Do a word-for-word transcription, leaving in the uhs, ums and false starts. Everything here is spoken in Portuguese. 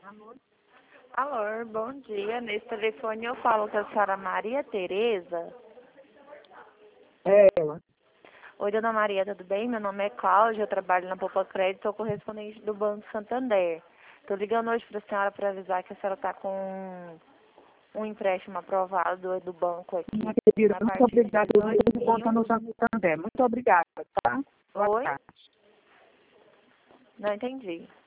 Alô, bom dia. Nesse telefone eu falo com a senhora Maria Tereza. É ela. Oi, dona Maria, tudo bem? Meu nome é Cláudia, eu trabalho na Poupa Crédito, sou correspondente do Banco Santander. Estou ligando hoje para a senhora para avisar que a senhora está com um empréstimo aprovado do banco aqui. Minha querida, na muito parte de obrigada. Eu dois estou mil. contando o Santander. Muito obrigada, tá? Boa Oi? tarde. Não entendi.